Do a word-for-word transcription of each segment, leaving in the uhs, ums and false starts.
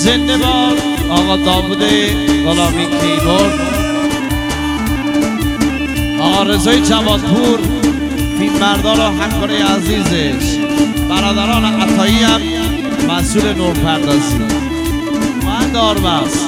زنده باد آقا داوود غلامی کیبورد، آقا رضای جوادپور فیلمبردار و همکار عزیزش، برادران عطایی هم مسئول نورپردازی و داربست.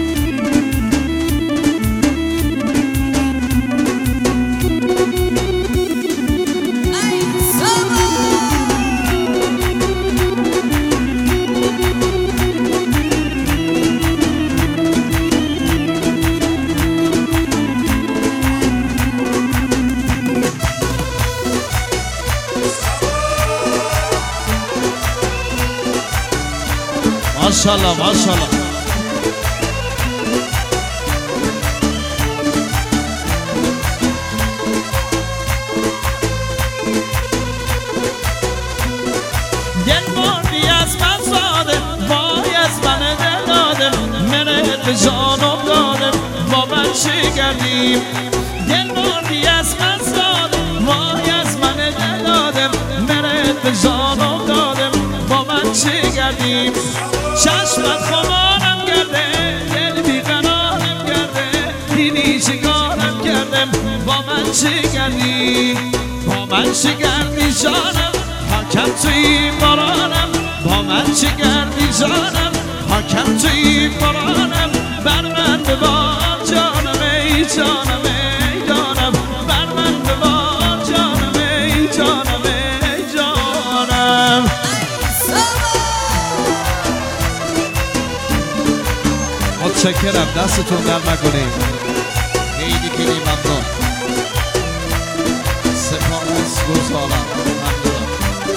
ماشاءالله ماشاءالله. دل بردی از من ساده، وای از من دل داده، منت به جانم داده، با من چی کردیم؟ دل بردی از من ساده، وای از من دل داده، منت به جانم داده، با من چی کردیم؟ چشمت خمارم کرده، دل بیقرارم کرده، دیدی چیکارم کردم، با من چی کردی؟ با من چی کردی جانم، حاکم توی بارانم، با من چی کردی جانم، حاکم توی بارانم، بر من ببار جانم ای جانم ای جانم، بر من ببار جانم ای جانم ای جانم. متشکرم، دستتون در نکنیم، خیلی خیلی ممنون، سپاس گزارم، ممنونم.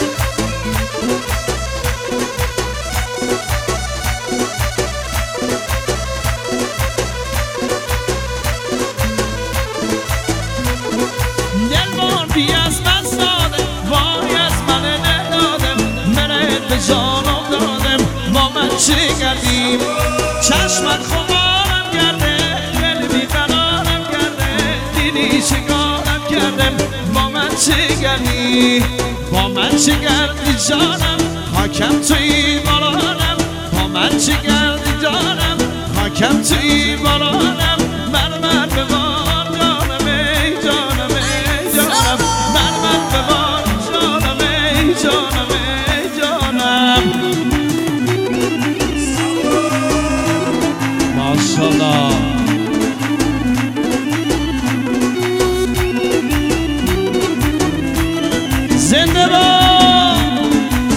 دل بردی از من ساده، وای از من دل دادم، منت به جانم دادم، با من چی کردیم؟ چشمت خمارم کرده، دل بیقرارم کرده، دیدی چیکارم کردم، با من چی کردی؟ با من چی کردی جانم، حاکم توی بارانم، با من چی کردی جانم، حاکم توی بارانم، بر من ببار جانم ای جانم ای جانم، بر من ببار جانم ای جانم ای جانم. ماشاءالله. زنده باد.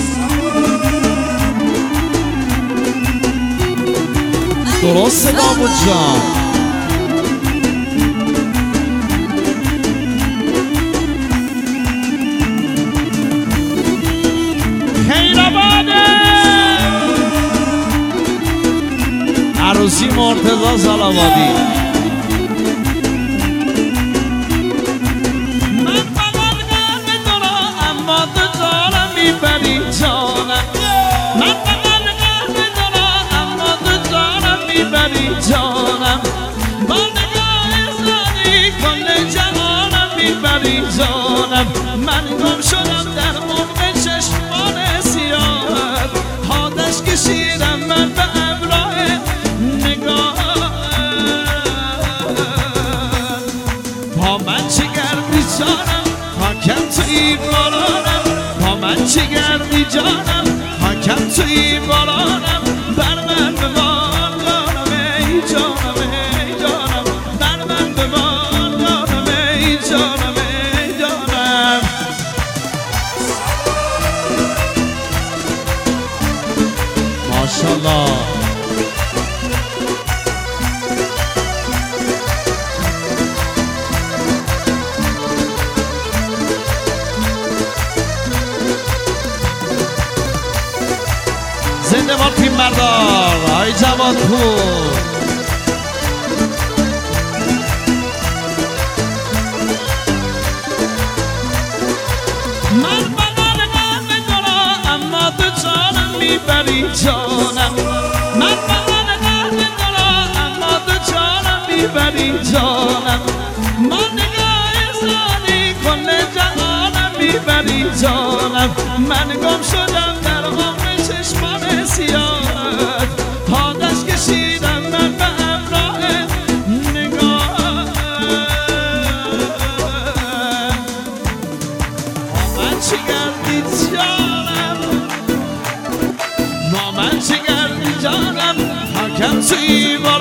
درسته داوود جان. خیر آباده عروسی مرتضی زالابادی. من فقط قلب تو را اما تو دارم میبری جانم، من فقط قلب تو را اما تو دارم میبری جانم، با نگاه زادی کل جهانم میبری جانم، من گم شدم در عمق چشمان سیاهت، آتش کشیدم من به ابراه نگاه، با من چه کردی جانم، حاکم توی بارانم، با من چه کردی جانم، حاکم توی بارانم، بر من ببار جانم ای جانم ای جانم، بر من ببار جانم ای جانم ای جانم. ماشاءالله. زنده باد فیلمبردار آقای جوادپور. من فقط قلب تو را اما تو جانم میبری جانم، من فقط قلب تو را اما تو جانم میبری جانم، ما نگاه زادی کل جهانم میبری جانم، من گم شدم در عمق چشمان سیاهت، زیبا